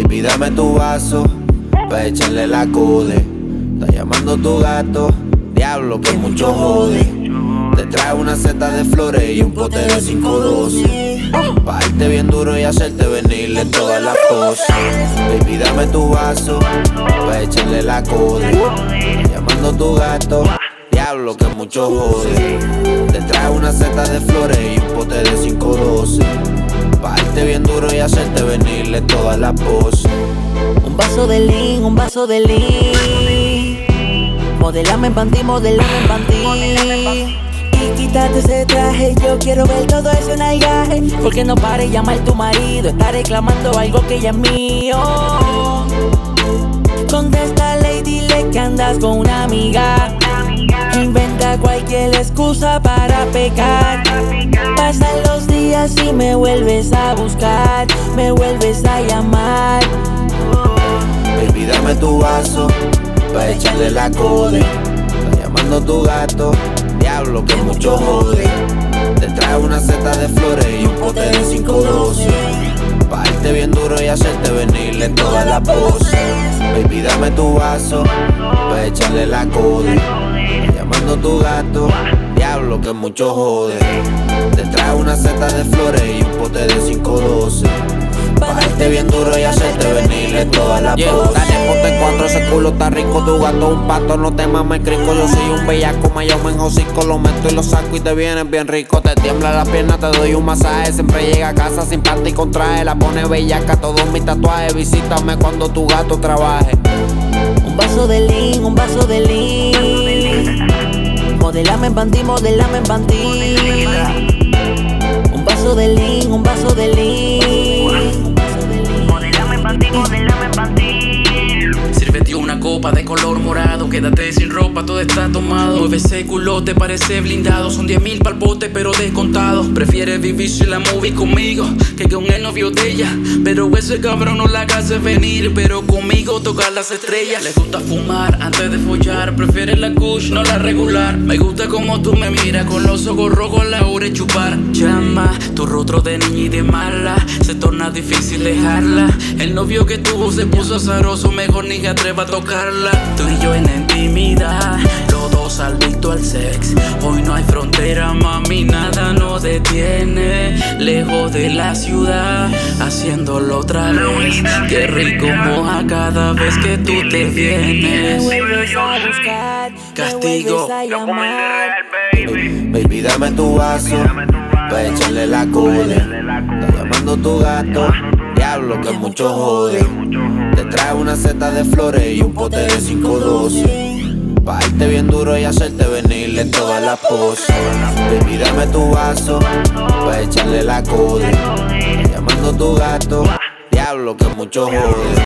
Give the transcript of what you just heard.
Baby, dame tu vaso pa' echarle la code. Está llamando tu gato, diablo que mucho jode. Te trae una seta de flores y un pote de 512. Pa' darte bien duro y hacerte venirle todas las poses. Baby, dame tu vaso pa' echarle la code. Está llamando tu gato, diablo que mucho jode. Te trae una seta de flores y un pote de 512. Pa' darte bien duro y hacerte venirle todas las poses. Un vaso de lean, un vaso de lean. Modelame en panty, modelame en panty. Y quítate ese traje, yo quiero ver todo ese nalgaje. Porque no pare llamar tu marido, está reclamando algo que ya es mío. Contéstale y dile que andas con una amiga. Inventa cualquier excusa para pecar. Pasan los días y me vuelves a buscar, me vuelves a llamar. Baby, dame tu vaso pa' echarle la code. Está llamando tu gato, diablo que mucho jode. Te trae una seta de flores y un pote de 512. Pa' darte bien duro y hacerte venirle todas las poses. Baby, dame tu vaso pa' echarle la code. Está llamando tu gato, diablo que mucho jode. Te trae una seta de flores y un pote de 512. Pa' darte bien duro y hacerte venirle todas las poses. Dale, ponte en cuatro, ese culo está rico. Tu gato un pato, no te mames crico. Yo soy un bellaco, me llamo en hocico. Lo meto y lo saco y te vienes bien rico. Te tiembla la pierna, te doy un masaje. Siempre llega a casa sin panty con traje. La pone bellaca, todos mis tatuajes. Visítame cuando tu gato trabaje. Un vaso de lean, un vaso de lean. Modelame en panty, modelame en panty. Un vaso de lean, un vaso de lean. Modelame en panty, modelame en panty. Sírvete una copa de color morado. Quédate sin ropa, todo está tomado. Mueve ese culo, te parece blindado. Son 10.000 pa'l bote, pero descontado. Prefieres vivir si la movie conmigo que con el novio de ella. Pero ese cabrón no la hace venir, pero conmigo toca las estrellas. Le gusta fumar antes de follar. Prefiere la kush, no la regular. Me gusta como tú me miras con los ojos rojos a la hora de chupar. Llama, tu rostro de niña y de mala. Se torna difícil dejarla. El novio que tuvo se puso azaroso. Mejor ni que atreva a tocarla. Tú y yo en la intimidad, los dos adictos al sex. Hoy no hay frontera, mami, nada nos detiene. Lejos de la ciudad, haciéndolo otra vez. Qué rico moja cada vez que tú te Me vienes. vuelves a buscar, Castigo. me vuelves a llamar. Baby, dame tu vaso pa' echarle la code. Está llamando tu gato, diablo que mucho jode. Te trae una seta de flores y un pote de 512. Pa' darte bien duro y hacerte venirle todas las poses. Baby, dame tu vaso pa' echarle la code. Está llamando tu gato, diablo que mucho jode.